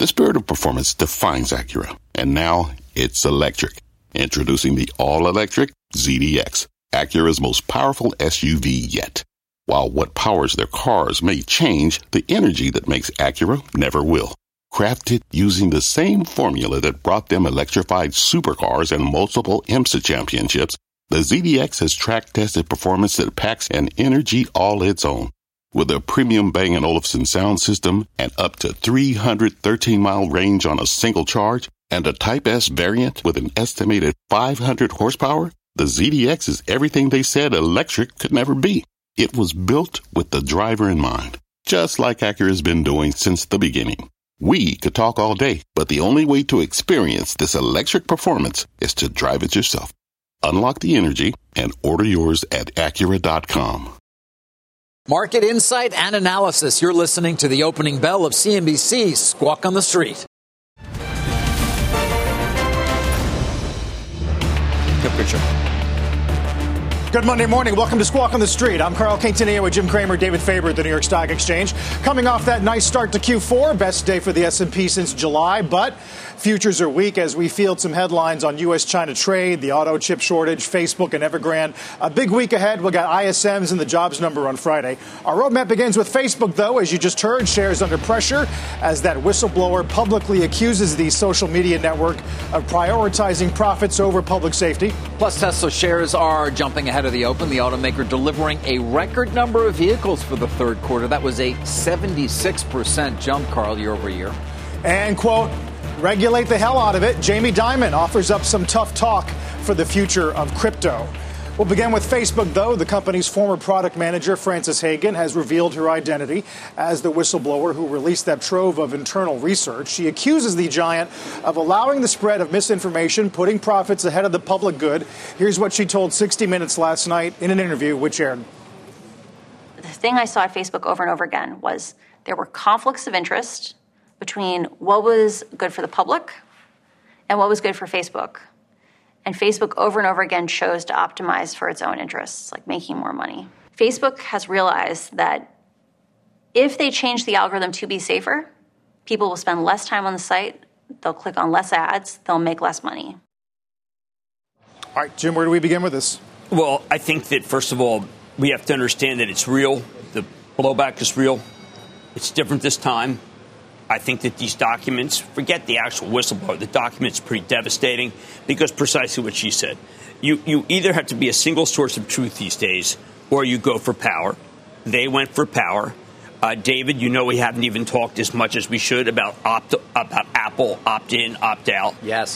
The spirit of performance defines Acura, and now it's electric. Introducing the all-electric ZDX, Acura's most powerful SUV yet. While what powers their cars may change, the energy that makes Acura never will. Crafted using the same formula that brought them electrified supercars and multiple IMSA championships, the ZDX has track-tested performance that packs an energy all its own. With a premium Bang & Olufsen sound system and up to 313-mile range on a single charge, and a Type S variant with an estimated 500 horsepower, the ZDX is everything they said electric could never be. It was built with the driver in mind, just like Acura's been doing since the beginning. We could talk all day, but the only way to experience this electric performance is to drive it yourself. Unlock the energy and order yours at Acura.com. Market insight and analysis. You're listening to the opening bell of CNBC's Squawk on the Street. Good picture. Good Monday morning. Welcome to Squawk on the Street. I'm Carl Quintanilla with Jim Cramer, David Faber at the New York Stock Exchange. Coming off that nice start to Q4, best day for the S&P since July, but futures are weak as we field some headlines on U.S.-China trade, the auto chip shortage, Facebook and Evergrande. A big week ahead. We've got ISMs and the jobs number on Friday. Our roadmap begins with Facebook, though. As you just heard, shares under pressure as that whistleblower publicly accuses the social media network of prioritizing profits over public safety. Plus, Tesla shares are jumping ahead of the open. The automaker delivering a record number of vehicles for the third quarter. That was a 76% jump, Carl, year over year. And, quote, regulate the hell out of it. Jamie Dimon offers up some tough talk for the future of crypto. We'll begin with Facebook, though. The company's former product manager, Frances Hagen, has revealed her identity as the whistleblower who released that trove of internal research. She accuses the giant of allowing the spread of misinformation, putting profits ahead of the public good. Here's what she told 60 Minutes last night in an interview which aired. The thing I saw at Facebook over and over again was there were conflicts of interest between what was good for the public and what was good for Facebook. And Facebook over and over again chose to optimize for its own interests, like making more money. Facebook has realized that if they change the algorithm to be safer, people will spend less time on the site, they'll click on less ads, they'll make less money. All right, Jim, where do we begin with this? Well, I think that, first of all, we have to understand that it's real. The blowback is real. It's different this time. I think that these documents, forget the actual whistleblower, the document's pretty devastating because precisely what she said. You either have to be a single source of truth these days or you go for power. They went for power. David, you know we haven't even talked as much as we should about Apple opt-in, opt-out. Yes.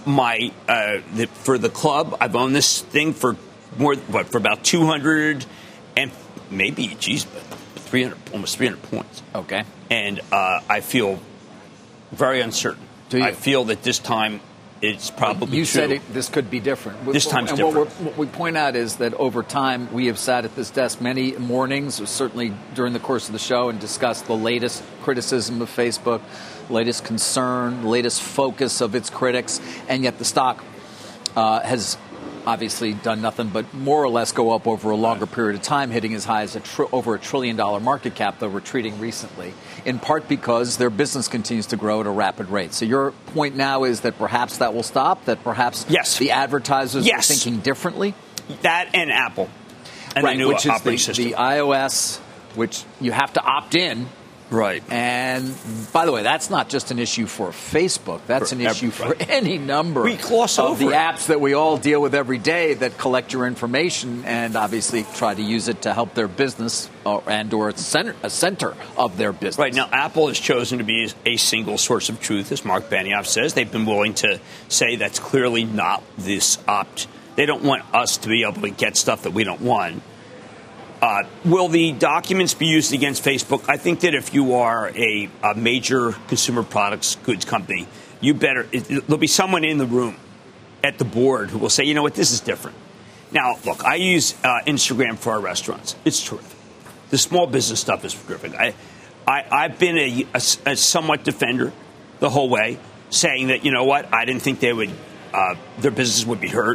For the club, I've owned this thing for for about 200 and maybe, 300, almost 300 points. Okay. And I feel very uncertain. Do you? I feel that this time it's probably You true. said this could be different. This time's and different. What we point out is that over time, we have sat at this desk many mornings, certainly during the course of the show, and discussed the latest criticism of Facebook, latest concern, latest focus of its critics, and yet the stock has obviously done nothing but more or less go up over a longer period of time, hitting as high as over $1 trillion market cap, though retreating recently, in part because their business continues to grow at a rapid rate. So your point now is that perhaps that will stop, that perhaps the advertisers are thinking differently? That and Apple and the new which operating is system. The iOS, which you have to opt in. Right. And by the way, that's not just an issue for Facebook. That's an issue for any number of the apps that we all deal with every day that collect your information and obviously try to use it to help their business or a center of their business. Right. Now, Apple has chosen to be a single source of truth, as Mark Benioff says. They've been willing to say that's clearly not this opt. They don't want us to be able to get stuff that we don't want. Will the documents be used against Facebook? I think that if you are a major consumer products goods company, there'll be someone in the room at the board who will say, you know what, this is different. Now, look, I use Instagram for our restaurants. It's terrific. The small business stuff is terrific. I've been a somewhat defender the whole way, saying that, you know what, I didn't think their business would be hurt.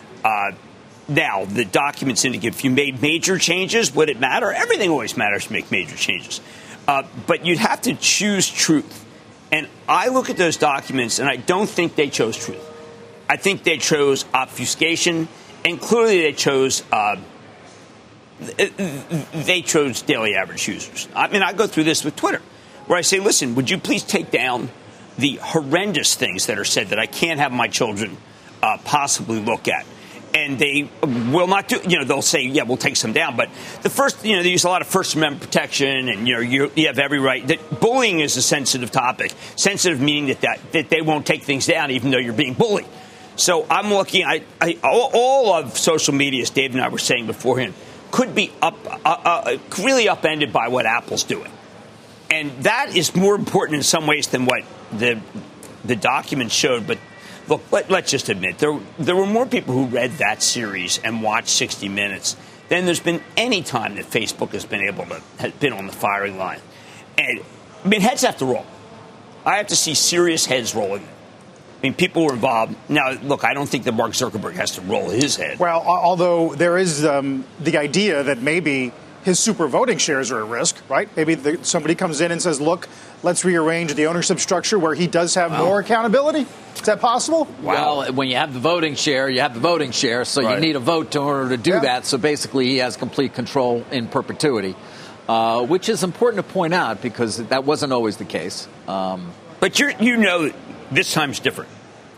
Now, the documents indicate if you made major changes, would it matter? Everything always matters to make major changes. But you'd have to choose truth. And I look at those documents, and I don't think they chose truth. I think they chose obfuscation, and clearly they chose daily average users. I mean, I go through this with Twitter, where I say, listen, would you please take down the horrendous things that are said that I can't have my children possibly look at? And they will not do, they'll say, yeah, we'll take some down. But the first, they use a lot of First Amendment protection, and, you have every right. That bullying is a sensitive topic. Sensitive meaning that they won't take things down even though you're being bullied. So I'm looking, all of social media, as Dave and I were saying beforehand, could be really upended by what Apple's doing. And that is more important in some ways than what the documents showed. But look, let's just admit, there were more people who read that series and watched 60 Minutes than there's been any time that Facebook has been on the firing line. And, I mean, heads have to roll. I have to see serious heads rolling. I mean, people were involved. Now, look, I don't think that Mark Zuckerberg has to roll his head. Well, although there is the idea that maybe his super voting shares are at risk, right? Maybe somebody comes in and says, look, let's rearrange the ownership structure where he does have more accountability. Is that possible? Wow. Well, when you have the voting share, you have the voting share, so you need a vote in order to do that. So basically, he has complete control in perpetuity, which is important to point out because that wasn't always the case. But this time's different.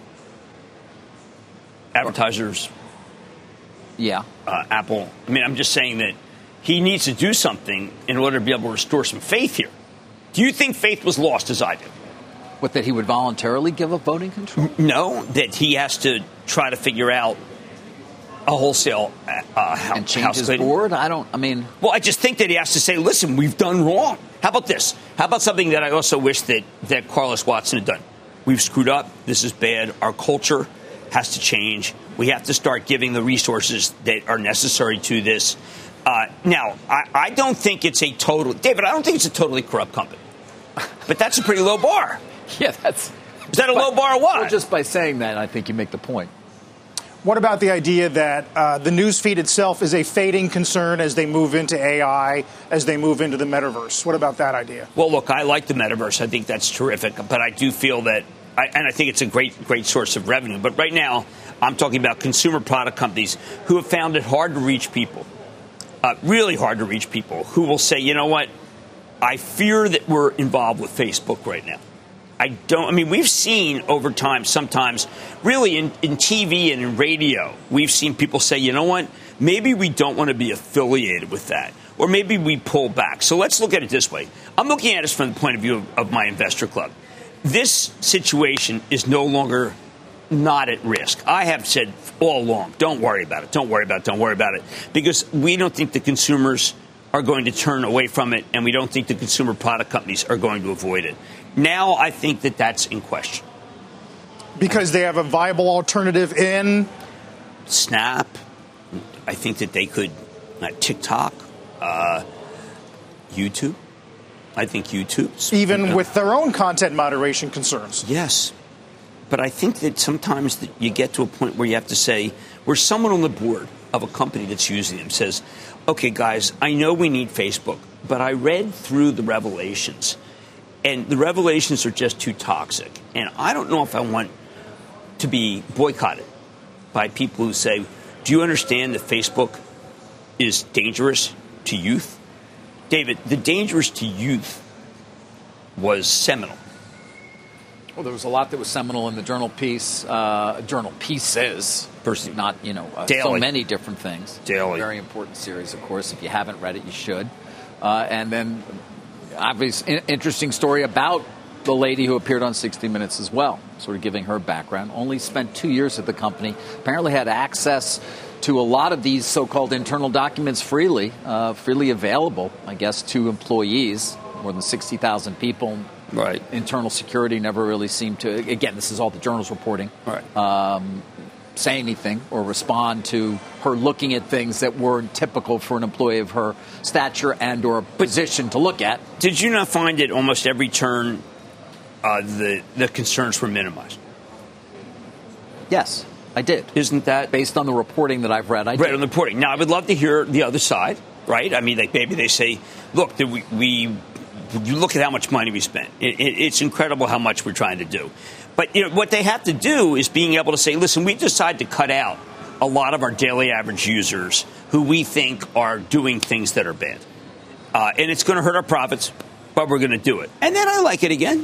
Advertisers. Yeah. Apple. I mean, I'm just saying that he needs to do something in order to be able to restore some faith here. Do you think faith was lost as I do? What, that he would voluntarily give up voting control? No, that he has to try to figure out a wholesale and change his board? Well, I just think that he has to say, listen, we've done wrong. How about this? How about something that I also wish that Carlos Watson had done? We've screwed up. This is bad. Our culture has to change. We have to start giving the resources that are necessary to this. Now, I don't think it's I don't think it's a totally corrupt company. But that's a pretty low bar. Yeah, is that a low bar or what? Well, just by saying that, I think you make the point. What about the idea that the news feed itself is a fading concern as they move into AI, as they move into the metaverse? What about that idea? Well, look, I like the metaverse. I think that's terrific. But I do feel that, and I think it's a great source of revenue. But right now, I'm talking about consumer product companies who have found it hard to reach people, really hard to reach people, who will say, you know what, I fear that we're involved with Facebook right now. We've seen over time, sometimes, really in TV and in radio, we've seen people say, you know what, maybe we don't want to be affiliated with that. Or maybe we pull back. So let's look at it this way. I'm looking at it from the point of view of my investor club. This situation is no longer not at risk. I have said all along, don't worry about it, don't worry about it, don't worry about it. Because we don't think the consumers are going to turn away from it, and we don't think the consumer product companies are going to avoid it. Now I think that that's in question. Because they have a viable alternative in? Snap. I think that they could, TikTok, YouTube. I think YouTube. Even with their own content moderation concerns. Yes. But I think that sometimes that you get to a point where you have to say, where someone on the board of a company that's using them says, okay, guys, I know we need Facebook, but I read through the revelations, and the revelations are just too toxic. And I don't know if I want to be boycotted by people who say, do you understand that Facebook is dangerous to youth? David, the dangerous to youth was seminal. Well, there was a lot that was seminal in the journal piece. Journal pieces, not so many different things. Daily, very important series, of course. If you haven't read it, you should. And then, obviously, interesting story about the lady who appeared on 60 Minutes as well, sort of giving her background. Only spent 2 years at the company. Apparently, had access to a lot of these so-called internal documents freely available, I guess, to employees. More than 60,000 people. Right. Internal security never really seemed to, again, this is all the journal's reporting, say anything or respond to her looking at things that weren't typical for an employee of her stature and or position to look at. Did you not find at almost every turn the concerns were minimized? Yes, I did. Isn't that? Based on the reporting that I've read, I did. Right, on the reporting. Now, I would love to hear the other side, right? I mean, maybe they say, look, we you look at how much money we spent. It's incredible how much we're trying to do. But what they have to do is being able to say, listen, we decide to cut out a lot of our daily average users who we think are doing things that are bad. And it's going to hurt our profits, but we're going to do it. And then I like it again.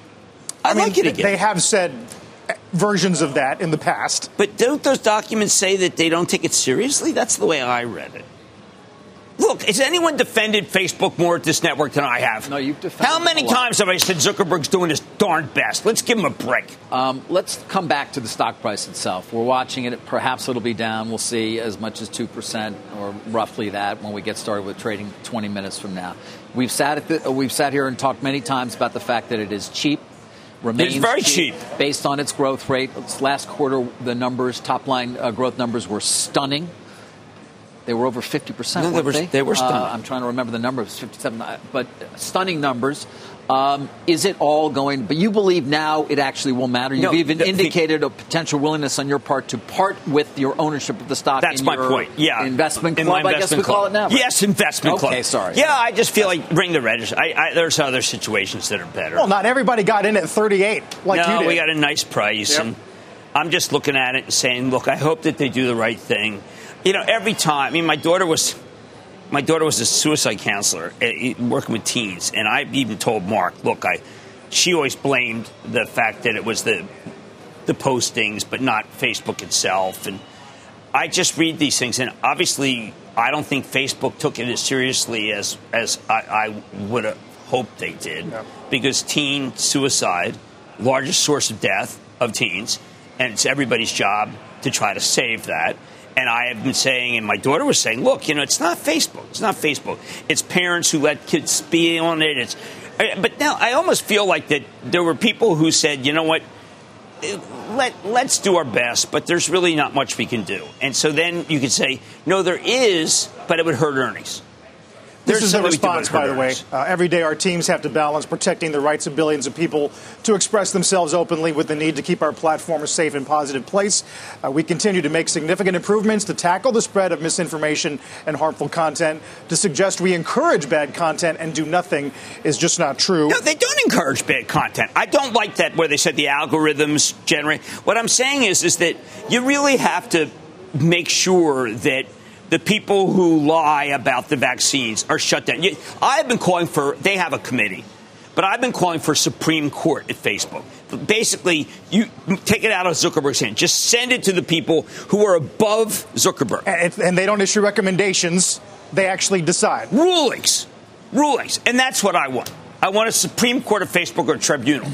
I like it again. They have said versions of that in the past. But don't those documents say that they don't take it seriously? That's the way I read it. Look, has anyone defended Facebook more at this network than I have? No, you've defended How many times have I said Zuckerberg's doing his darn best? Let's give him a break. Let's come back to the stock price itself. We're watching it. Perhaps it'll be down. We'll see as much as 2% or roughly that when we get started with trading 20 minutes from now. We've sat here and talked many times about the fact that it is cheap. Remains it's very cheap based on its growth rate. Last quarter, the numbers, top line growth numbers, were stunning. They were over 50%. No, they were stunning. I'm trying to remember the number. It was 57, but stunning numbers. Is it all going? But you believe now it actually will matter. You've even indicated a potential willingness on your part to part with your ownership of the stock. That's my point. Yeah, investment club. I guess we call it now. Right? Yes, investment club. Okay, sorry. Yeah, I just feel like bring the register. There's other situations that are better. Well, not everybody got in at 38 like you did. No, we got a nice price, and I'm just looking at it and saying, look, I hope that they do the right thing. Every time. I mean, my daughter was a suicide counselor working with teens, and I've even told Mark, look, she always blamed the fact that it was the postings, but not Facebook itself. And I just read these things, and obviously, I don't think Facebook took it as seriously as I would have hoped they did, because teen suicide, largest source of death of teens, and it's everybody's job to try to save that. And I have been saying, and my daughter was saying, look, it's not Facebook. It's not Facebook. It's parents who let kids be on it. But now I almost feel like that there were people who said, you know what, let's do our best, but there's really not much we can do. And so then you could say, no, there is, but it would hurt earnings. This is a response, by the way. Every day our teams have to balance protecting the rights of billions of people to express themselves openly with the need to keep our platform a safe and positive place. We continue to make significant improvements to tackle the spread of misinformation and harmful content. To suggest we encourage bad content and do nothing is just not true. No, they don't encourage bad content. I don't like that where they said the algorithms generate. What I'm saying is that you really have to make sure that the people who lie about the vaccines are shut down. I've been calling they have a committee, but I've been calling for Supreme Court at Facebook. Basically, you take it out of Zuckerberg's hand. Just send it to the people who are above Zuckerberg. And they don't issue recommendations. They actually decide. Rulings. And that's what I want. I want a Supreme Court of Facebook or a tribunal.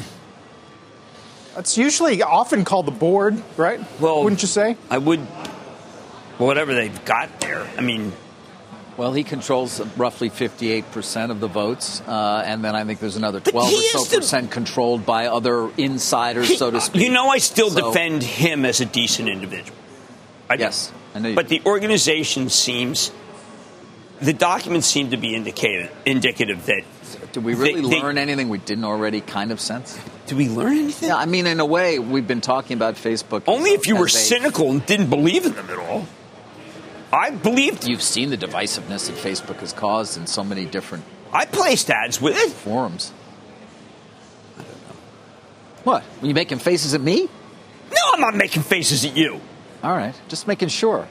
It's usually often called the board, right? Well, wouldn't you say? I would. Whatever they've got there. I mean. Well, he controls roughly 58% of the votes, and then I think there's another 12 or so percent controlled by other insiders, so to speak. I still defend him as a decent individual. Yes, I know you. But the organization the documents seem to be indicative that. Did we really learn anything we didn't already kind of sense? Did we learn anything? Yeah, I mean, in a way, we've been talking about Facebook. Only if you were cynical and didn't believe in them at all. I believed. You've seen the divisiveness that Facebook has caused in so many different. I placed ads with it. Forums. I don't know. What? Were you making faces at me? No, I'm not making faces at you. All right, just making sure.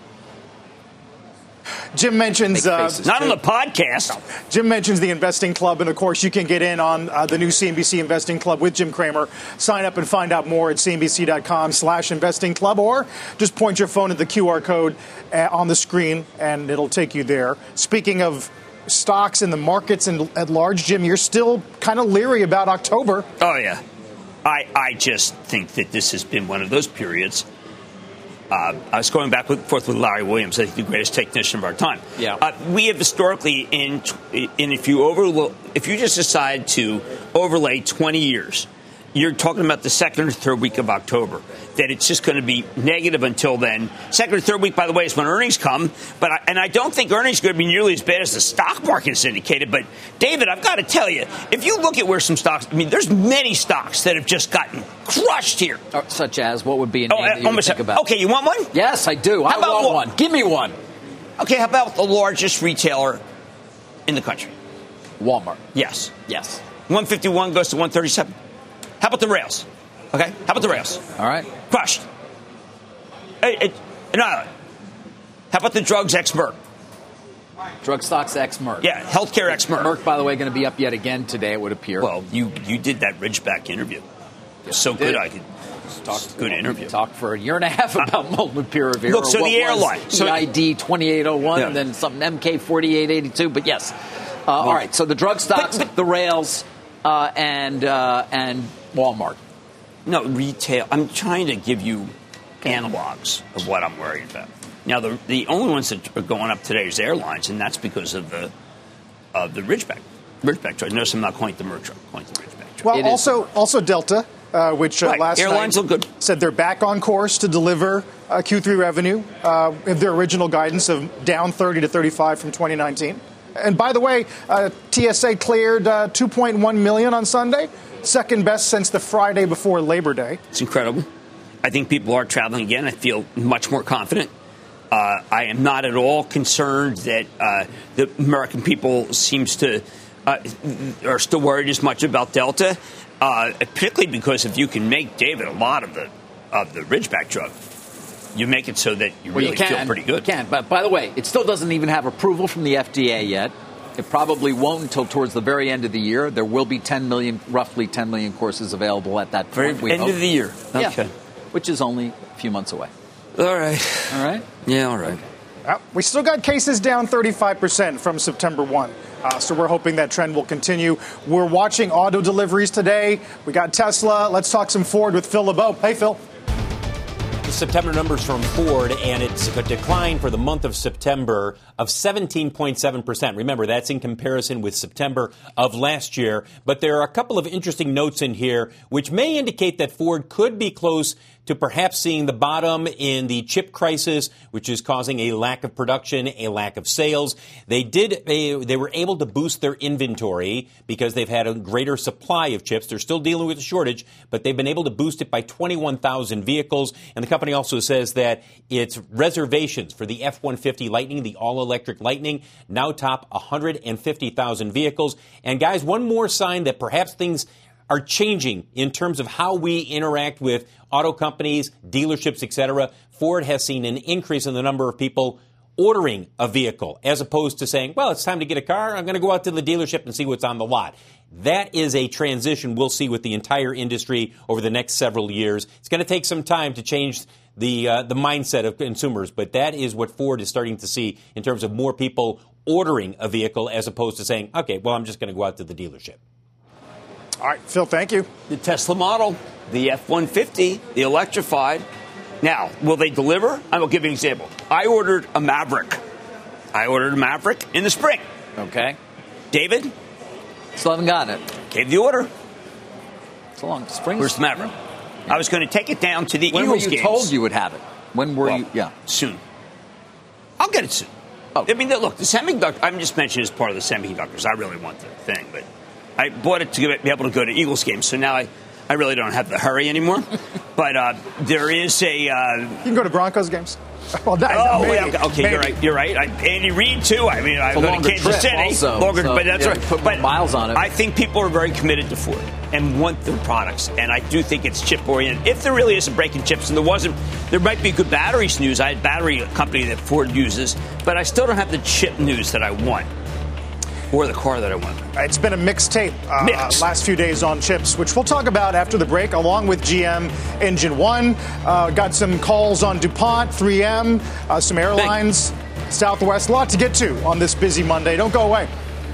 Jim mentions not on the podcast. No. Jim mentions the Investing Club, and of course you can get in on the new CNBC Investing Club with Jim Cramer. Sign up and find out more at cnbc.com/investing club, or just point your phone at the QR code on the screen and it'll take you there. Speaking of stocks in the markets and at large, Jim, you're still kind of leery about October. Oh yeah, I just think that this has been one of those periods. I was going back and forth with Larry Williams, I think the greatest technician of our time. Yeah. We have historically, if you just decide to overlay 20 years, you're talking about the second or third week of October, that it's just going to be negative until then. Second or third week, by the way, is when earnings come. And I don't think earnings are going to be nearly as bad as the stock market has indicated. But, David, I've got to tell you, if you look at where some stocks, I mean, there's many stocks that have just gotten crushed here. Such as, what would be a name that you would think about? Okay, you want one? Yes, I do. I want one. Give me one. Okay, how about the largest retailer in the country? Walmart. Yes. 151 goes to 137. How about the rails? Okay. How about the rails? All right. Crushed. No. How about the drugs ex Merck? Drug stocks ex Merck. Yeah, healthcare ex Merck. Merck, by the way, going to be up yet again today, it would appear. Well, you did that Ridgeback interview. It was so good, I could talk. Good interview. Talked for a year and a half about Molnupiravir. Look, so the airline, EID 2801, and then something MK 4882. But yes, all right. So the drug stocks, the rails, and Walmart. No, retail. I'm trying to give you analogs of what I'm worried about. Now, the only ones that are going up today is airlines, and that's because of the Ridgeback truck. Notice I'm not calling it the Merck truck, I'm calling it the Ridgeback truck. Well, also Delta, which last airlines night look good. Said they're back on course to deliver Q3 revenue of their original guidance of down 30 to 35 from 2019. And by the way, TSA cleared 2.1 million on Sunday, second best since the Friday before Labor Day. It's incredible. I think people are traveling again. I feel much more confident. I am not at all concerned that the American people are still worried as much about Delta, particularly because if you can make, David, a lot of the Ridgeback drug, you make it so that you really feel pretty good. You can, but by the way, it still doesn't even have approval from the FDA yet. It probably won't until towards the very end of the year. There will be roughly 10 million courses available at that point. End of the year. Okay. Yeah, which is only a few months away. All right. Yeah, all right. We still got cases down 35% from September 1. So we're hoping that trend will continue. We're watching auto deliveries today. We got Tesla. Let's talk some Ford with Phil LeBeau. Hey, Phil. The September numbers from Ford, and it's a decline for the month of September of 17.7%. Remember, that's in comparison with September of last year. But there are a couple of interesting notes in here which may indicate that Ford could be close to perhaps seeing the bottom in the chip crisis, which is causing a lack of production, a lack of sales. They were able to boost their inventory because they've had a greater supply of chips. They're still dealing with a shortage, but they've been able to boost it by 21,000 vehicles. And the company also says that its reservations for the F-150 Lightning, the all-electric Lightning, now top 150,000 vehicles. And guys, one more sign that perhaps things are changing in terms of how we interact with auto companies, dealerships, etc. Ford has seen an increase in the number of people ordering a vehicle as opposed to saying, well, it's time to get a car. I'm going to go out to the dealership and see what's on the lot. That is a transition we'll see with the entire industry over the next several years. It's going to take some time to change the mindset of consumers, but that is what Ford is starting to see in terms of more people ordering a vehicle as opposed to saying, okay, well, I'm just going to go out to the dealership. All right, Phil, thank you. The Tesla model, the F-150, the electrified. Now, will they deliver? I will give you an example. I ordered a Maverick in the spring. Okay. David? Still haven't gotten it. Gave the order. It's a long spring. Where's the Maverick? Yeah. I was going to take it down to the Eagles games. When were you told you would have it? When were you? Yeah. Soon. I'll get it soon. Oh. I mean, look, the semiconductor, I'm just mentioning as part of the semiconductors. I really want the thing, but I bought it to be able to go to Eagles games, so now I really don't have the hurry anymore. But there is a... you can go to Broncos games. Well, maybe. You're right. Andy Reid, too. I mean, I go to Kansas City. Also, but that's right. Put more miles on it. I think people are very committed to Ford and want their products. And I do think it's chip-oriented. If there really is a break in chips, and there might be good batteries news. I had a battery company that Ford uses, but I still don't have the chip news that I want. Or the car that I want. It's been a mixed tape last few days on chips, which we'll talk about after the break, along with GM Engine 1. Got some calls on DuPont, 3M, some airlines, Southwest. A lot to get to on this busy Monday. Don't go away.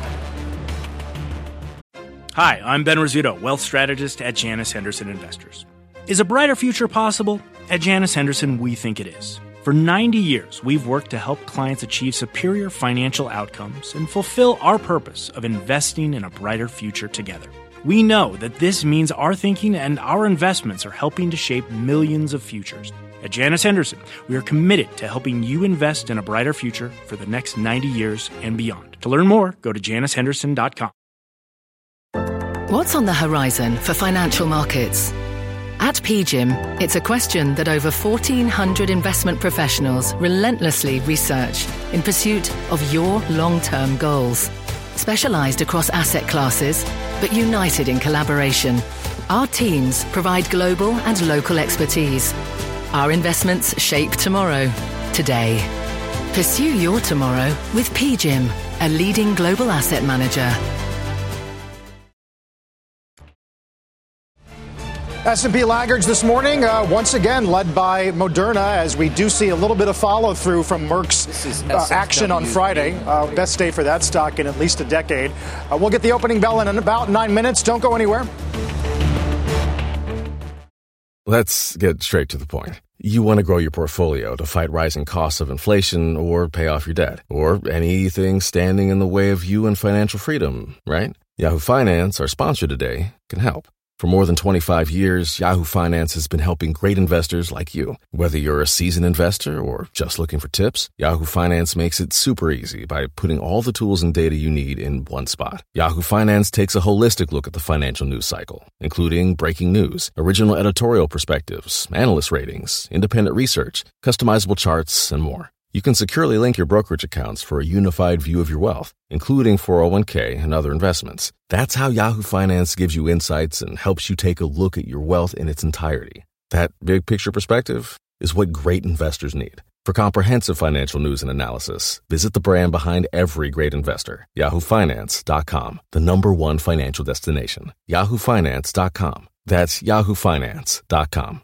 Hi, I'm Ben Rizzuto, wealth strategist at Janus Henderson Investors. Is a brighter future possible? At Janus Henderson, we think it is. For 90 years, we've worked to help clients achieve superior financial outcomes and fulfill our purpose of investing in a brighter future together. We know that this means our thinking and our investments are helping to shape millions of futures. At Janus Henderson, we are committed to helping you invest in a brighter future for the next 90 years and beyond. To learn more, go to janushenderson.com. What's on the horizon for financial markets? At PGIM, it's a question that over 1,400 investment professionals relentlessly research in pursuit of your long-term goals. Specialized across asset classes, but united in collaboration, our teams provide global and local expertise. Our investments shape tomorrow, today. Pursue your tomorrow with PGIM, a leading global asset manager. S&P laggards this morning, once again led by Moderna, as we do see a little bit of follow-through from Merck's action on Friday. Best day for that stock in at least a decade. We'll get the opening bell in about 9 minutes. Don't go anywhere. Let's get straight to the point. You want to grow your portfolio to fight rising costs of inflation or pay off your debt, or anything standing in the way of you and financial freedom, right? Yahoo Finance, our sponsor today, can help. For more than 25 years, Yahoo Finance has been helping great investors like you. Whether you're a seasoned investor or just looking for tips, Yahoo Finance makes it super easy by putting all the tools and data you need in one spot. Yahoo Finance takes a holistic look at the financial news cycle, including breaking news, original editorial perspectives, analyst ratings, independent research, customizable charts, and more. You can securely link your brokerage accounts for a unified view of your wealth, including 401k and other investments. That's how Yahoo Finance gives you insights and helps you take a look at your wealth in its entirety. That big picture perspective is what great investors need. For comprehensive financial news and analysis, visit the brand behind every great investor, yahoofinance.com, the #1 financial destination, yahoofinance.com. That's yahoofinance.com.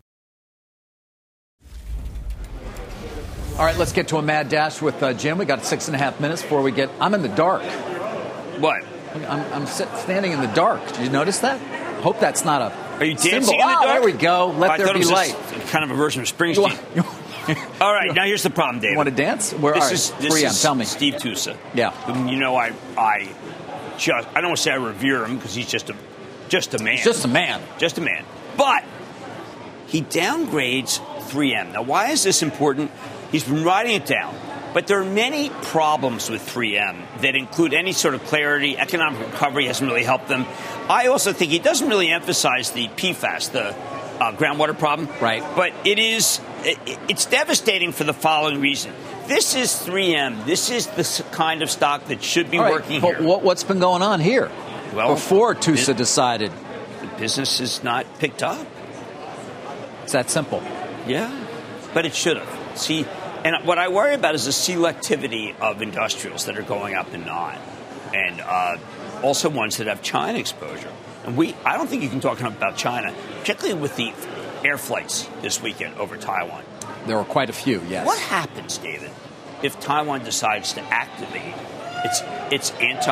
All right, let's get to a mad dash with Jim. We got 6.5 minutes before we get. I'm in the dark. What? I'm standing in the dark. Did you notice that? Hope that's not a. Are you dancing symbol. in the dark? There we go. Let there be light. Kind of a version of Springsteen. All right, now here's the problem, David. You want to dance? This is 3M. Tell me. Steve Tusa. Yeah. You know, I don't want to say I revere him because he's just a man. Just a man. Just a man. But he downgrades 3M. Now, why is this important? He's been writing it down. But there are many problems with 3M that include any sort of clarity. Economic recovery hasn't really helped them. I also think he doesn't really emphasize the PFAS, the groundwater problem. Right. But it's devastating for the following reason. This is 3M. This is the kind of stock that should be working here. But what's been going on here? Well, before Tusa decided. The business is not picked up. It's that simple. Yeah, but it should have. See, and what I worry about is the selectivity of industrials that are going up and not, and also ones that have China exposure. And I don't think you can talk enough about China, particularly with the air flights this weekend over Taiwan. There were quite a few, yes. What happens, David, if Taiwan decides to activate its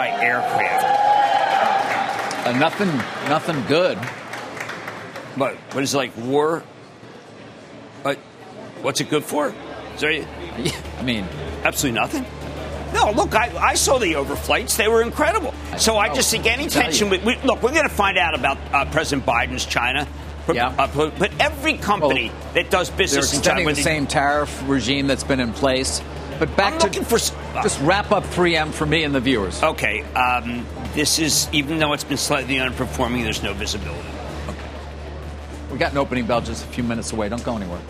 anti-aircraft? Nothing good. But what is it, like war? But what's it good for? Sorry? I mean, absolutely nothing. No, look, I saw the overflights. They were incredible. I just think any tension. Look, we're going to find out about President Biden's China. Yeah. But every company that does business in China, they're extending the same tariff regime that's been in place. But just wrap up 3M for me and the viewers. Okay. This is, even though it's been slightly underperforming, there's no visibility. Okay. We got an opening bell just a few minutes away. Don't go anywhere.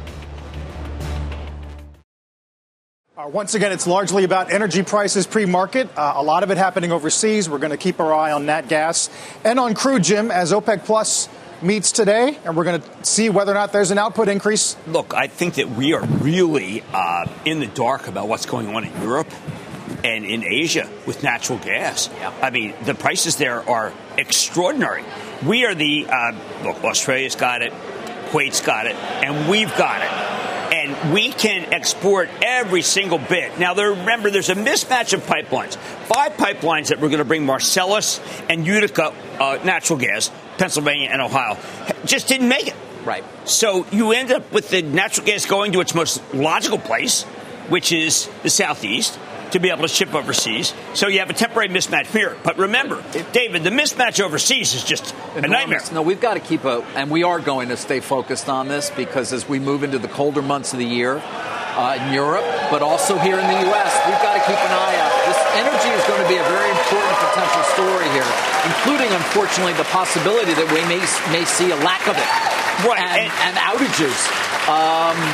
Once again, it's largely about energy prices pre-market. A lot of it happening overseas. We're going to keep our eye on nat gas and on crude, Jim, as OPEC Plus meets today, and we're going to see whether or not there's an output increase. Look, I think that we are really in the dark about what's going on in Europe and in Asia with natural gas. Yeah. I mean, the prices there are extraordinary. We are look, Australia's got it, Kuwait's got it, and we've got it. And we can export every single bit. Now, remember, there's a mismatch of pipelines. 5 pipelines that were going to bring Marcellus and Utica natural gas, Pennsylvania and Ohio, just didn't make it. Right. So you end up with the natural gas going to its most logical place, which is the Southeast, to be able to ship overseas. So you have a temporary mismatch here. But remember, David, the mismatch overseas is just a nightmare. No, we've got to keep and we are going to stay focused on this, because as we move into the colder months of the year in Europe, but also here in the U.S., we've got to keep an eye out. This energy is going to be a very important potential story here, including, unfortunately, the possibility that we may see a lack of it. Right. And outages.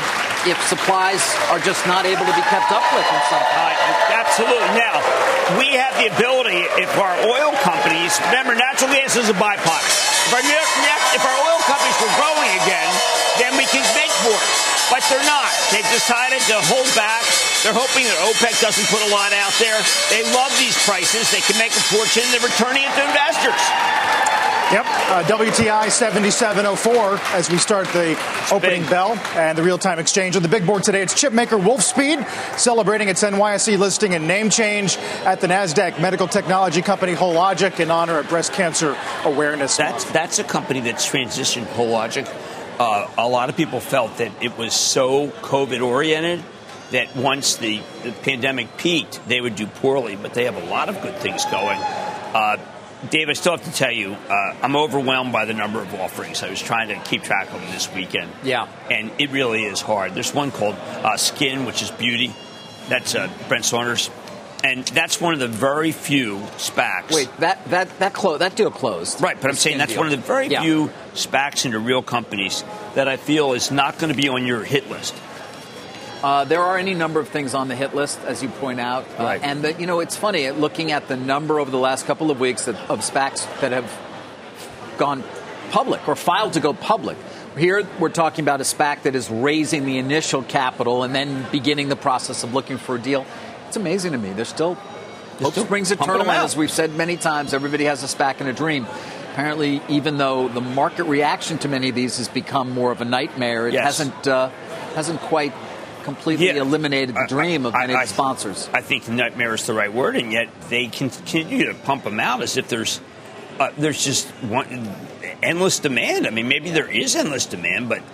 if supplies are just not able to be kept up with in some Absolutely. Now, we have the ability, if our oil companies, remember, natural gas is a byproduct. If our oil companies were growing again, then we can make more. But they're not. They've decided to hold back. They're hoping that OPEC doesn't put a lot out there. They love these prices. They can make a fortune. They're returning it to investors. Yep, WTI 77.04 as we start the opening bell and the real-time exchange. On the big board today, it's chipmaker Wolfspeed celebrating its NYSE listing and name change at the NASDAQ. Medical technology company Hologic in honor of Breast Cancer Awareness Month. That's a company that's transitioned Hologic. A lot of people felt that it was so COVID-oriented that once the pandemic peaked, they would do poorly, but they have a lot of good things going. Dave, I still have to tell you, I'm overwhelmed by the number of offerings. I was trying to keep track of them this weekend. Yeah. And it really is hard. There's one called Skin, which is beauty. That's Brent Saunders. And that's one of the very few SPACs. Wait, that deal closed. Right, but I'm saying that's one of the very few SPACs into real companies that I feel is not going to be on your hit list. There are any number of things on the hit list, as you point out. Right. And, it's funny, looking at the number over the last couple of weeks of SPACs that have gone public or filed to go public. Here, we're talking about a SPAC that is raising the initial capital and then beginning the process of looking for a deal. It's amazing to me. There's still hope springs eternal, and as we've said many times, everybody has a SPAC and a dream. Apparently, even though the market reaction to many of these has become more of a nightmare, it hasn't quite completely eliminated the dream of many sponsors. I think nightmare is the right word, and yet they continue to pump them out as if there's just endless demand. I mean, maybe there is endless demand, but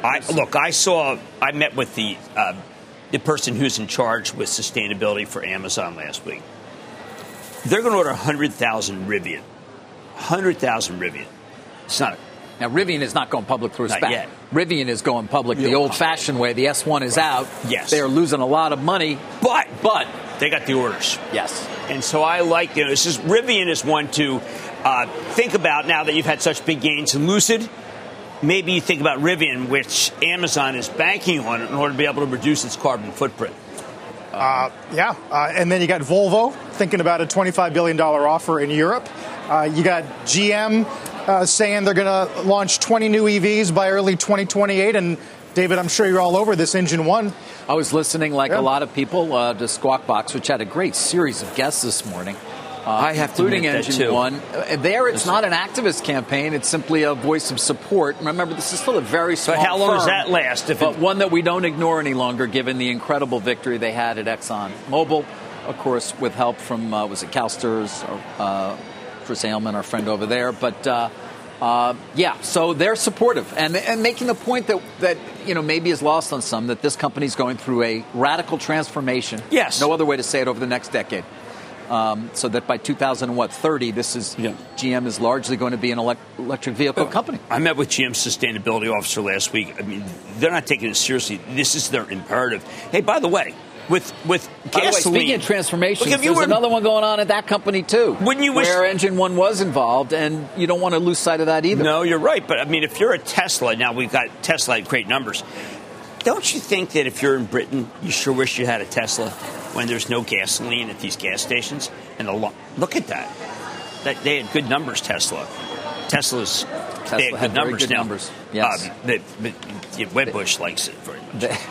I met with the person who's in charge with sustainability for Amazon last week. They're going to order 100,000 Rivian. 100,000 Rivian. It's not. Now, Rivian is not going public through a SPAC. Not yet. Rivian is going public the old-fashioned way. The S1 is out. Yes. They are losing a lot of money. But they got the orders. Yes. And so I like, Rivian is one to think about now that you've had such big gains in Lucid. Maybe you think about Rivian, which Amazon is banking on in order to be able to reduce its carbon footprint. And then you got Volvo thinking about a $25 billion offer in Europe. You got GM saying they're going to launch 20 new EVs by early 2028. And, David, I'm sure you're all over this Engine One. I was listening, like a lot of people, to Squawk Box, which had a great series of guests this morning. I have to including admit Engine One. There, it's not an activist campaign. It's simply a voice of support. Remember, this is still a very small But how long firm, does that last? But one that we don't ignore any longer, given the incredible victory they had at ExxonMobil, of course, with help from, was it CalSTRS, or Chris Ailman, our friend over there. But, so they're supportive. And making the point that maybe is lost on some, that this company's going through a radical transformation. Yes. No other way to say it over the next decade. So that by 2030, GM is largely going to be an electric vehicle company. I met with GM's sustainability officer last week. I mean, they're not taking it seriously. This is their imperative. Hey, by the way, with gasoline. Speaking of transformations, there's another one going on at that company, too. Where Engine One was involved, and you don't want to lose sight of that either. No, you're right. But, I mean, if you're a Tesla, now we've got Tesla at great numbers. Don't you think that if you're in Britain, you sure wish you had a Tesla when there's no gasoline at these gas stations? And look at that. They had good numbers, Tesla. Tesla had good numbers now. Numbers. Yes. Wedbush likes it very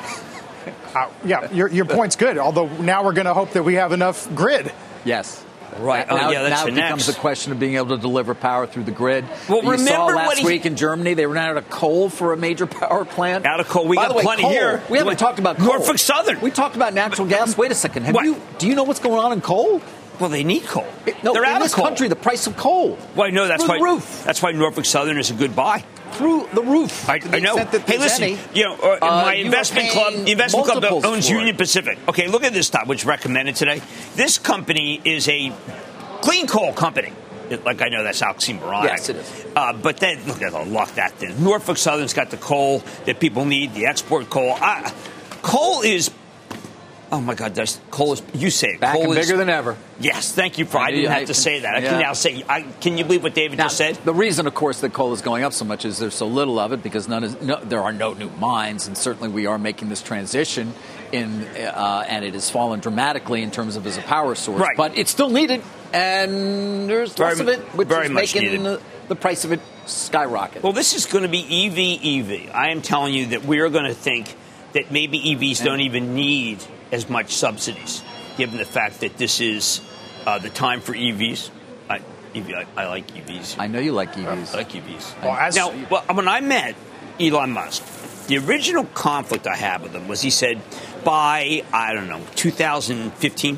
much. Your point's good, although now we're going to hope that we have enough grid. Yes. Right. Now it becomes a question of being able to deliver power through the grid. Well, you saw remember last week in Germany, they ran out of coal for a major power plant. Out of coal. We got plenty here. We haven't talked about coal. Norfolk Southern. We talked about natural gas. Wait a second. Do you know what's going on in coal? Well, they need coal. They're out of this country, the price of coal. Well, I know that's why. The roof. That's why Norfolk Southern is a good buy. Through the roof. I know. Hey, listen. My investment club, the investment club that owns Union Pacific. Okay, look at this stock, which is recommended today. This company is a clean coal company. Like, I know that's oxymoronic. Yes, it is. But then, look at the luck that did. Norfolk Southern's got the coal that people need, the export coal. Coal is Oh, my God. Coal is, you say it. Back coal and is bigger than ever. Yes, thank you, I didn't have to say that. I can now say, can you believe what David just said? The reason, of course, that coal is going up so much is there's so little of it because there are no new mines, and certainly we are making this transition and it has fallen dramatically in terms of as a power source. Right. But it's still needed, and there's less of it, which is making the price of it skyrocket. Well, this is going to be EV. I am telling you that we are going to think that maybe EVs don't even need as much subsidies, given the fact that this is the time for EVs. I like EVs. I know you like EVs. I like EVs. When I met Elon Musk, the original conflict I had with him was he said, by, 2015,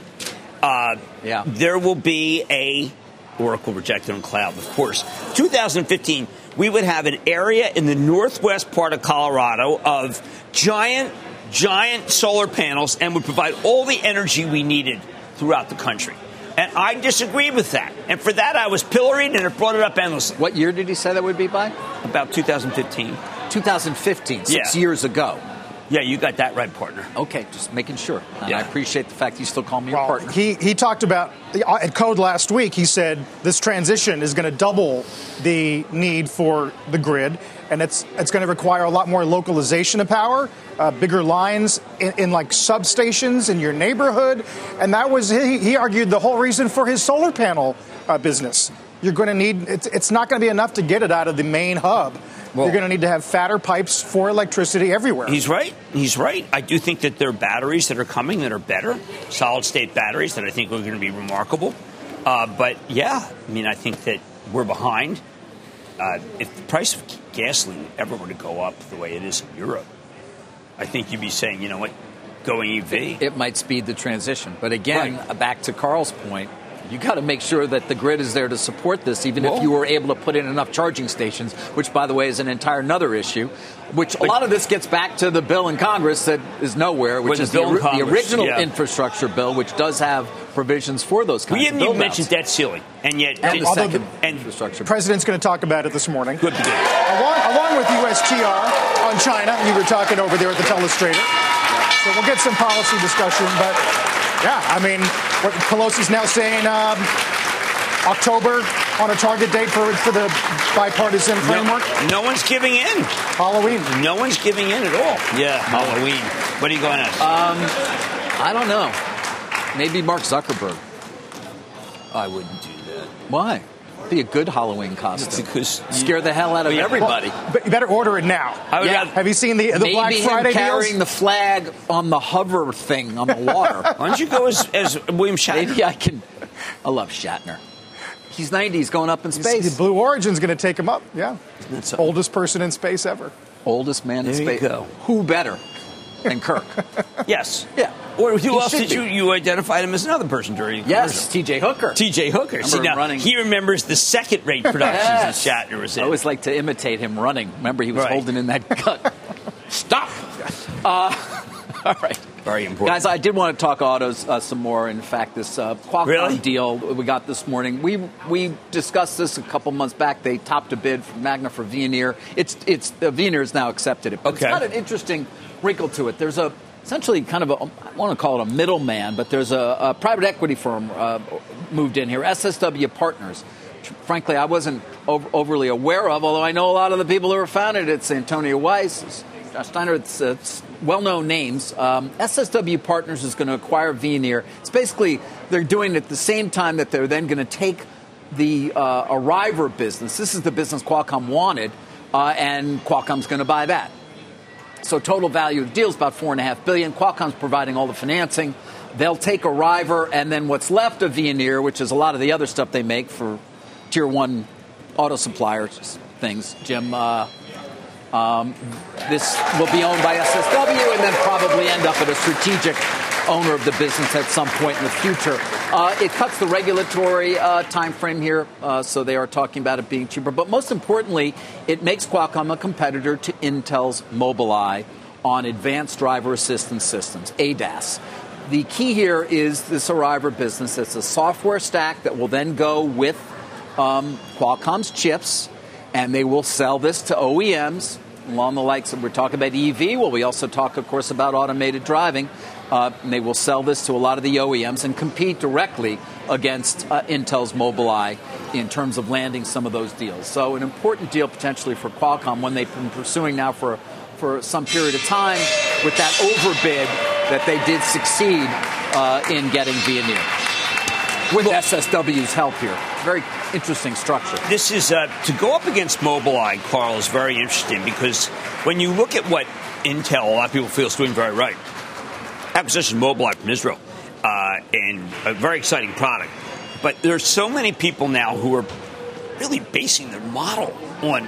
there will be a Oracle rejected on cloud, of course. 2015, we would have an area in the northwest part of Colorado of giant solar panels and would provide all the energy we needed throughout the country. And I disagreed with that. And for that, I was pilloried and it brought it up endlessly. What year did he say that would be by? About 2015. 2015, 6 years ago. Yeah, you got that right, partner. Okay, just making sure. I appreciate the fact you still call me your partner. He talked about, at Code last week, he said this transition is going to double the need for the grid, and it's going to require a lot more localization of power, bigger lines in like substations in your neighborhood, and that was, he argued, the whole reason for his solar panel business. You're going to need, it's not going to be enough to get it out of the main hub. Well, you're going to need to have fatter pipes for electricity everywhere. He's right. I do think that there are batteries that are coming that are better, solid-state batteries that I think are going to be remarkable. But, I think that we're behind. If the price of gasoline ever were to go up the way it is in Europe, I think you'd be saying, you know what, going EV. It might speed the transition. But again, back to Carl's point, you got to make sure that the grid is there to support this, even if you were able to put in enough charging stations, which, by the way, is an entire another issue, which a lot of this gets back to the bill in Congress that is nowhere, which is the original infrastructure bill, which does have provisions for those kinds of bill. We didn't even mention debt ceiling. And yet, the infrastructure. President's going to talk about it this morning. Good. Along with USTR on China, you were talking over there at the Telestrator. So we'll get some policy discussion, but what Pelosi's now saying, October on a target date for the bipartisan framework. No one's giving in. Halloween. No one's giving in at all. Yeah, Halloween. What are you going to ask? I don't know. Maybe Mark Zuckerberg. I wouldn't do that. Why? Be a good Halloween costume. Because scare the hell out of everybody. But you better order it now. Have you seen the Black Friday deals? Carrying the flag on the hover thing on the water. Why don't you go as William Shatner? Maybe I can. I love Shatner. He's 90. He's going up in space. Blue Origin's going to take him up. Yeah. Oldest person in space ever. Oldest man in space. There you go. Who better than Kirk? Yes. Yeah. Or who else did you identified him as another person during? Yes, T.J. Hooker. T.J. Hooker. See, now, he remembers the second-rate productions that Shatner was in. I always like to imitate him running. Remember, he was holding in that gut. Stop. All right. Very important. Guys, I did want to talk autos some more. In fact, this Qualcomm deal we got this morning, we discussed this a couple months back. They topped a bid from Magna for Veoneer. Veoneer has now accepted it. But it's got an interesting wrinkle to it. There's essentially kind of I want to call it a middleman, but there's a private equity firm moved in here, SSW Partners. Frankly, I wasn't overly aware of, although I know a lot of the people who are founded. It's Antonio Weiss, Josh Steiner. It's well-known names. SSW Partners is going to acquire Veoneer. It's basically they're doing it at the same time that they're then going to take the Arriver business. This is the business Qualcomm wanted, and Qualcomm's going to buy that. So total value of the deal is about $4.5 billion. Qualcomm's providing all the financing. They'll take Arriver, and then what's left of Veoneer, which is a lot of the other stuff they make for tier one auto suppliers, things. Jim, this will be owned by SSW, and then probably end up at a strategic owner of the business at some point in the future. It cuts the regulatory time frame here, so they are talking about it being cheaper. But most importantly, it makes Qualcomm a competitor to Intel's Mobileye on advanced driver assistance systems, ADAS. The key here is this Arriver business. It's a software stack that will then go with Qualcomm's chips, and they will sell this to OEMs along the likes of, we're talking about EV. Well, we also talk, of course, about automated driving. And they will sell this to a lot of the OEMs and compete directly against Intel's Mobileye in terms of landing some of those deals. So an important deal potentially for Qualcomm, one they've been pursuing now for some period of time, with that overbid that they did succeed in getting Veoneer. With SSW's help here. Very interesting structure. This is, to go up against Mobileye, Carl, is very interesting because when you look at what Intel, a lot of people feel is doing very right. Acquisition of Mobileye from Israel, and a very exciting product. But there's so many people now who are really basing their model on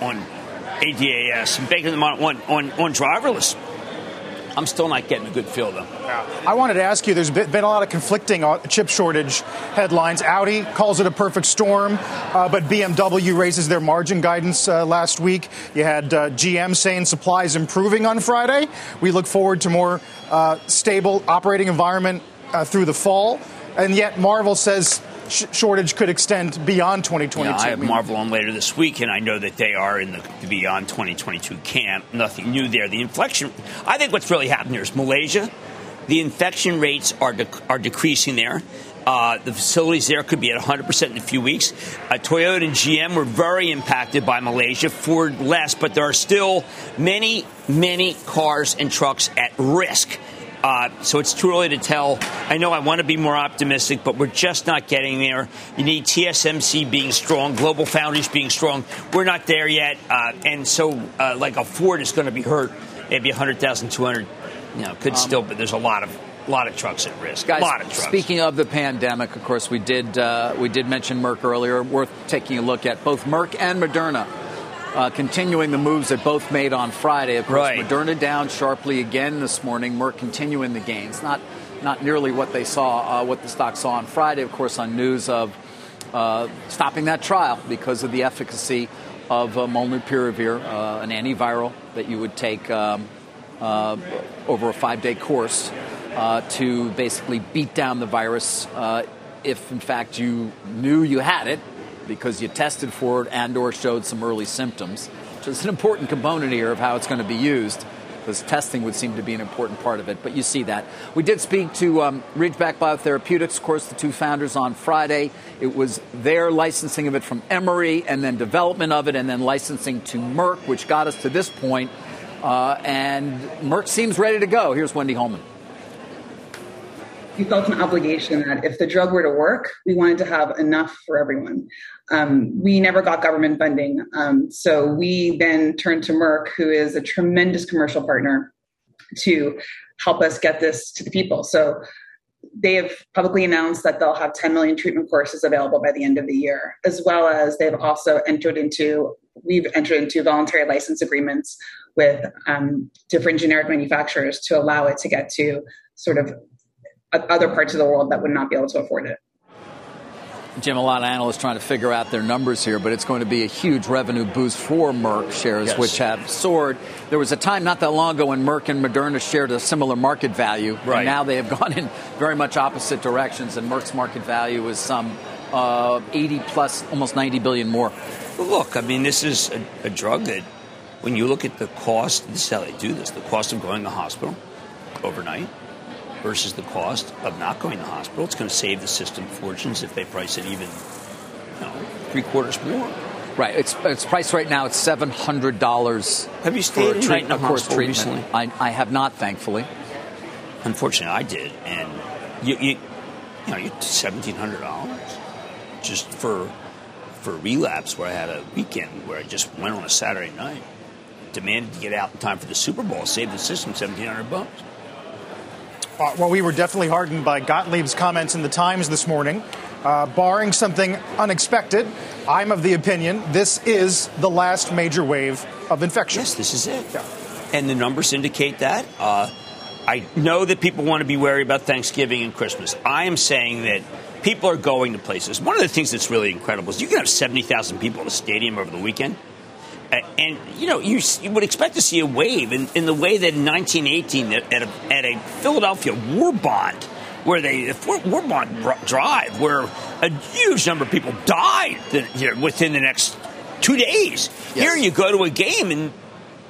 ADAS and making the model on driverless. I'm still not getting a good feel, though. I wanted to ask you, there's been a lot of conflicting chip shortage headlines. Audi calls it a perfect storm, but BMW raises their margin guidance last week. You had GM saying supply is improving on Friday. We look forward to more stable operating environment through the fall. And yet Marvel says shortage could extend beyond 2022. Yeah, I have Marvel on later this week, and I know that they are in the beyond 2022 camp. Nothing new there. The inflection, I think what's really happening here is Malaysia. The infection rates are decreasing there. The facilities there could be at 100% in a few weeks. Toyota and GM were very impacted by Malaysia, Ford less, but there are still many, many cars and trucks at risk. So it's too early to tell. I know I want to be more optimistic, but we're just not getting there. You need TSMC being strong, Global Foundries being strong. We're not there yet. And so like a Ford is going to be hurt. Maybe 100,000, 200, could still, but there's a lot of trucks at risk. Guys, a lot of trucks. Speaking of the pandemic, of course, we did mention Merck earlier. Worth taking a look at both Merck and Moderna. Continuing the moves that both made on Friday. Of course, right. Moderna down sharply again this morning. Merck continuing the gains. Not nearly what they saw, what the stock saw on Friday, of course, on news of stopping that trial because of the efficacy of molnupiravir, an antiviral that you would take over a 5-day course to basically beat down the virus if, in fact, you knew you had it, because you tested for it and or showed some early symptoms, which is an important component here of how it's going to be used, because testing would seem to be an important part of it. But you see that. We did speak to Ridgeback Biotherapeutics, of course, the two founders on Friday. It was their licensing of it from Emory and then development of it and then licensing to Merck, which got us to this point. And Merck seems ready to go. Here's Wendy Holman. We felt an obligation that if the drug were to work, we wanted to have enough for everyone. We never got government funding. So we then turned to Merck, who is a tremendous commercial partner, to help us get this to the people. So they have publicly announced that they'll have 10 million treatment courses available by the end of the year, as well as they've also we've entered into voluntary license agreements with different generic manufacturers to allow it to get to sort of other parts of the world that would not be able to afford it. Jim, a lot of analysts trying to figure out their numbers here, but it's going to be a huge revenue boost for Merck shares, yes, which have soared. There was a time not that long ago when Merck and Moderna shared a similar market value, right, and now they have gone in very much opposite directions, and Merck's market value is some 80 plus, almost 90 billion more. Well, look, I mean, this is a drug that, when you look at the cost, this is how they do this, the cost of going to the hospital overnight versus the cost of not going to the hospital. It's going to save the system fortunes if they price it even, $0.75 more. Right. It's priced right now at $700. Have you stayed a night in a hospital recently? I have not, thankfully. Unfortunately, I did, and you $1,700 just for a relapse where I had a weekend where I just went on a Saturday night, demanded to get out in time for the Super Bowl, saved the system $1,700. Well, we were definitely heartened by Gottlieb's comments in the Times this morning. Barring something unexpected, I'm of the opinion this is the last major wave of infection. Yes, this is it. Yeah. And the numbers indicate that. I know that people want to be wary about Thanksgiving and Christmas. I am saying that people are going to places. One of the things that's really incredible is you can have 70,000 people in a stadium over the weekend. And, you would expect to see a wave in the way that in 1918 at a Philadelphia war bond, where war bond drive, where a huge number of people died within the next 2 days. Yes. Here you go to a game and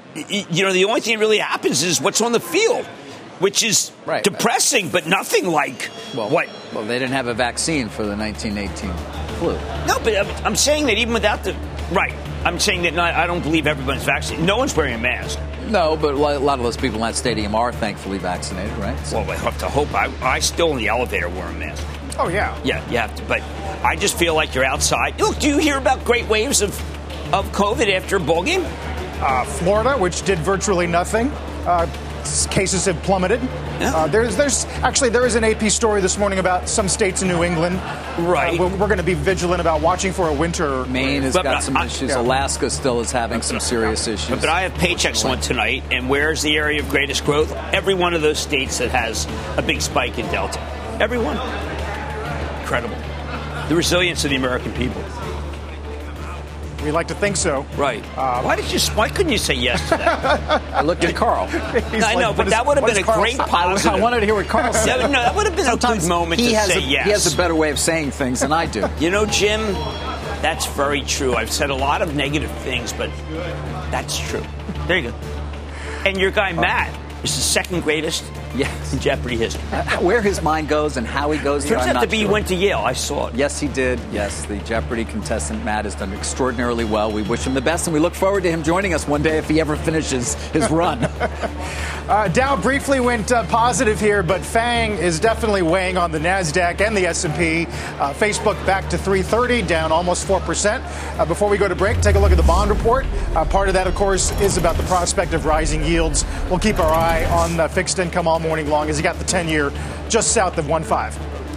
the only thing that really happens is what's on the field, which is depressing, but nothing like what. Well, they didn't have a vaccine for the 1918 flu. No, but I'm saying that even without I'm saying that I don't believe everyone's vaccinated. No one's wearing a mask. No, but a lot of those people in that stadium are thankfully vaccinated, right? So. Well, I have to hope. I still in the elevator wear a mask. Oh, yeah. Yeah, you have to. But I just feel like you're outside. Look, do you hear about great waves of COVID after a ball game? Florida, which did virtually nothing. Cases have plummeted. Yeah. There is an AP story this morning about some states in New England. Right. We're going to be vigilant about watching for a winter. Maine has got some issues. Yeah. Alaska still is having some serious issues. But I have Paychex on tonight, and where's the area of greatest growth? Every one of those states that has a big spike in Delta. Every one. Incredible. The resilience of the American people. We like to think so. Right. Why couldn't you say yes to that? I looked at Carl. I know, but that would have been a great positive. I wanted to hear what Carl said. No, that would have been a good moment to say yes. He has a better way of saying things than I do. Jim, that's very true. I've said a lot of negative things, but that's true. There you go. And your guy, Matt, is the second greatest in Jeopardy history. Where his mind goes and how he goes there, Turns out to be he went to Yale. I saw it. Yes, he did. Yes, the Jeopardy contestant, Matt, has done extraordinarily well. We wish him the best, and we look forward to him joining us one day if he ever finishes his run. Dow briefly went positive here, but FANG is definitely weighing on the NASDAQ and the S&P. Facebook back to 330, down almost 4%. Before we go to break, take a look at the bond report. Part of that, of course, is about the prospect of rising yields. We'll keep our eye on fixed income all morning long as you got the 10-year just south of 1.5.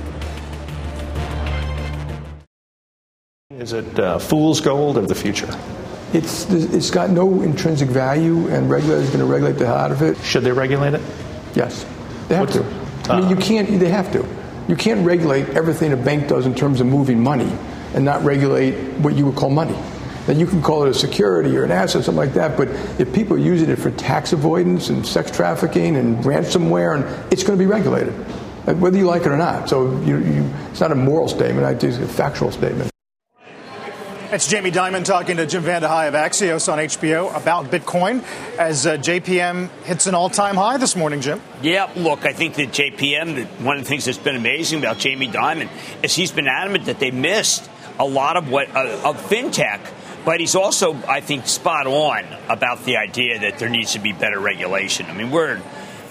Is it fool's gold of the future? It's got no intrinsic value, and regulators are going to regulate the hell out of it. Should they regulate it? Yes, they have to. I mean, you can't. They have to. You can't regulate everything a bank does in terms of moving money, and not regulate what you would call money. Then you can call it a security or an asset, something like that. But if people are using it for tax avoidance and sex trafficking and ransomware, and it's going to be regulated, whether you like it or not. So it's not a moral statement. It's a factual statement. It's Jamie Dimon talking to Jim Vandehei of Axios on HBO about Bitcoin as JPM hits an all-time high this morning, Jim. Yeah, look, I think that JPM, one of the things that's been amazing about Jamie Dimon is he's been adamant that they missed a lot of of fintech. But he's also, I think, spot on about the idea that there needs to be better regulation. I mean, we're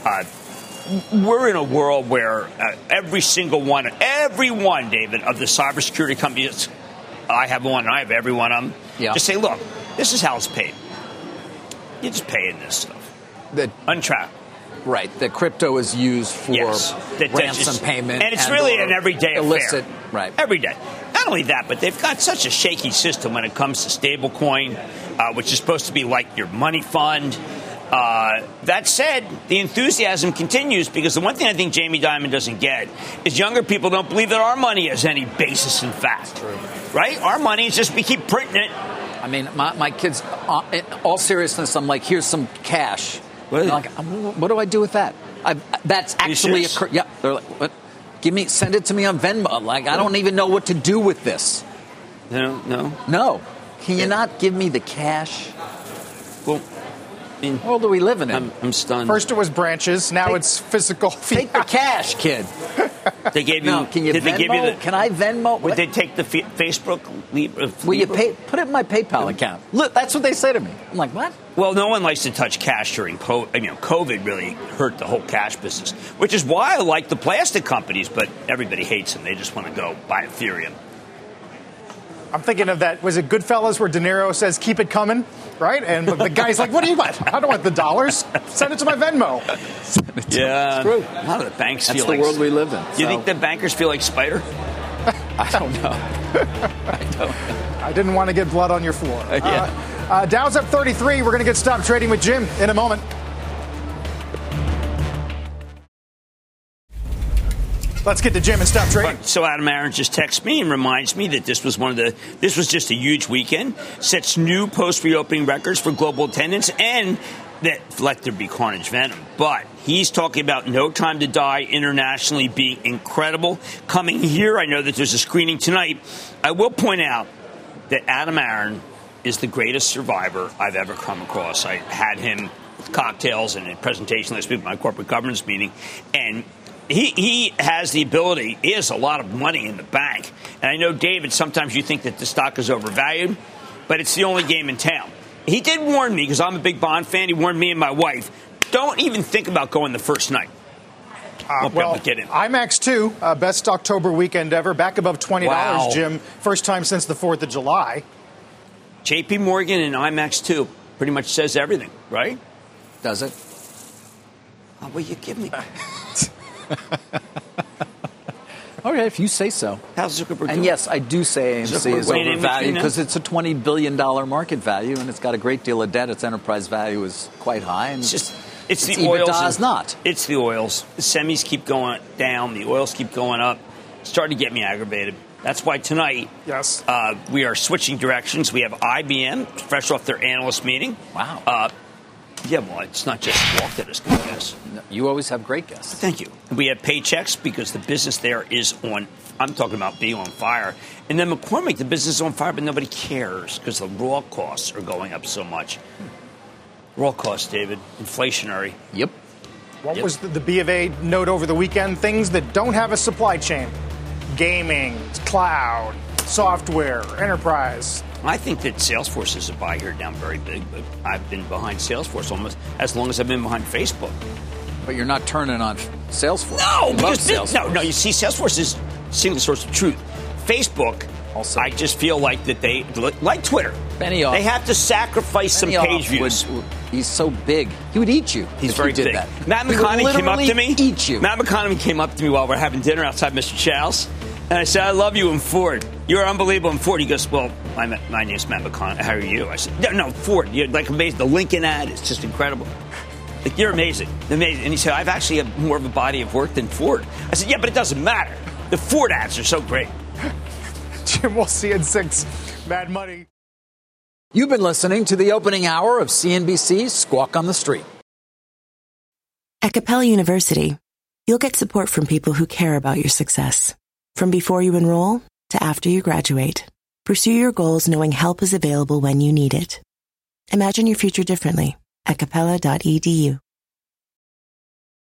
in a world where every one, David, of the cybersecurity companies, I have every one of them, just say, look, this is how it's paid. You're just paying this stuff. Untracked. Right. The crypto is used for ransom payment. And it's really an everyday illicit affair. Right. Every day. Not only that, but they've got such a shaky system when it comes to stablecoin, which is supposed to be like your money fund. That said, the enthusiasm continues because the one thing I think Jamie Dimon doesn't get is younger people don't believe that our money has any basis in fact. True. Right? Our money is just we keep printing it. I mean, my kids, in all seriousness, I'm like, here's some cash. What do I do with that? That's actually yeah. They're like, what? Send it to me on Venmo. Like, I don't even know what to do with this. No. Can you not give me the cash? Well, what world are we living in? I'm stunned. First it was branches, now it's physical. Take the cash, kid. They gave you. Can you Venmo? Can I Venmo? Would they take the Facebook? Will you put it in my PayPal account? Look, that's what they say to me. I'm like, what? Well, no one likes to touch cash during COVID really hurt the whole cash business, which is why I like the plastic companies, but everybody hates them. They just want to go buy Ethereum. I'm thinking of that. Was it Goodfellas where De Niro says, keep it coming, right? And the guy's like, what do you want? I don't want the dollars. Send it to my Venmo. Yeah. It's true. How do the banks That's feel the world we live in. Do you think the bankers feel like Spider? I don't know. I didn't want to get blood on your floor. Dow's up 33. We're going to get Stop Trading with Jim in a moment. Let's get to Jim and Stop Trading. So Adam Aaron just texts me and reminds me that this was just a huge weekend, sets new post-reopening records for global attendance, and that let there be carnage venom. But he's talking about No Time to Die internationally being incredible. Coming here, I know that there's a screening tonight. I will point out that Adam Aaron is the greatest survivor I've ever come across. I had him with cocktails and a presentation last week at my corporate governance meeting, and he has the ability. He has a lot of money in the bank. And I know, David, sometimes you think that the stock is overvalued, but it's the only game in town. He did warn me, because I'm a big Bond fan, he warned me and my wife, don't even think about going the first night. Well, IMAX 2, best October weekend ever, back above $20, Wow. Jim. First time since the 4th of July. JP Morgan and IMAX 2 pretty much says everything, right? Does it? Oh, will you give me? Okay, if you say so. How's Zuckerberg And doing? yes, I do say AMC is Zuckerberg overvalued now? because it's a $20 billion market value and it's got a great deal of debt. Its enterprise value is quite high. And It's the EBITDA oils. is not. It's the oils. The semis keep going down. The oils keep going up. It's starting to get me aggravated. That's why tonight we are switching directions. We have IBM, fresh off their analyst meeting. Wow. Yeah, well, it's not just Walk that is good guess. No, you always have great guests. Thank you. We have Paychex because the business there is on, I'm talking about being on fire. And then McCormick, the business is on fire, but nobody cares because the raw costs are going up so much. Raw costs, David, inflationary. Yep. What was the B of A note over the weekend? Things that don't have a supply chain. Gaming, cloud, software, enterprise. I think that Salesforce is a buy here down very big, but I've been behind Salesforce almost as long as I've been behind Facebook. But you're not turning on Salesforce. No, You love because Salesforce. no. You see, Salesforce is single source of truth. Facebook, also, I just feel like that they, like Twitter, Benioff. they have to sacrifice some Benioff page views. He's so big. He would eat you. He's if very you did big. That. Matt He would McConaughey came up to me. literally eat you. Matt McConaughey came up to me while we're having dinner outside Mr. Chow's, and I said, "I love you in Ford. You're unbelievable in Ford." He goes, "Well, my name's Matt McConaughey. How are you?" I said, "No, Ford. You're like amazing. The Lincoln ad is just incredible. Like, you're amazing, amazing." And he said, "I've actually have more of a body of work than Ford." I said, "Yeah, but it doesn't matter. The Ford ads are so great." Jim, we'll see you at 6. Mad Money. You've been listening to the opening hour of CNBC's Squawk on the Street. At Capella University, you'll get support from people who care about your success. From before you enroll to after you graduate, pursue your goals knowing help is available when you need it. Imagine your future differently at capella.edu.